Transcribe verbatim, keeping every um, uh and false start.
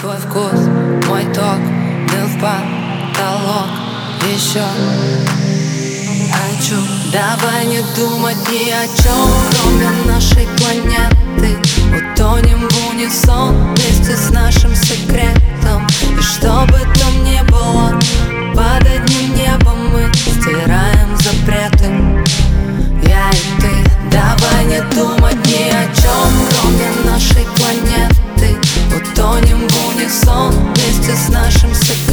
твой вкус, мой ток, дым в потолок. Еще хочу. Давай не думать ни о чем, кроме нашей планеты. Утонем в унисон вместе с нашим секретом. И что бы там ни было, под одним небом мы стираем запреты. Я и ты. Давай не думать ни о чем, кроме нашей планеты. Утонем в унисон вместе с нашим секретом.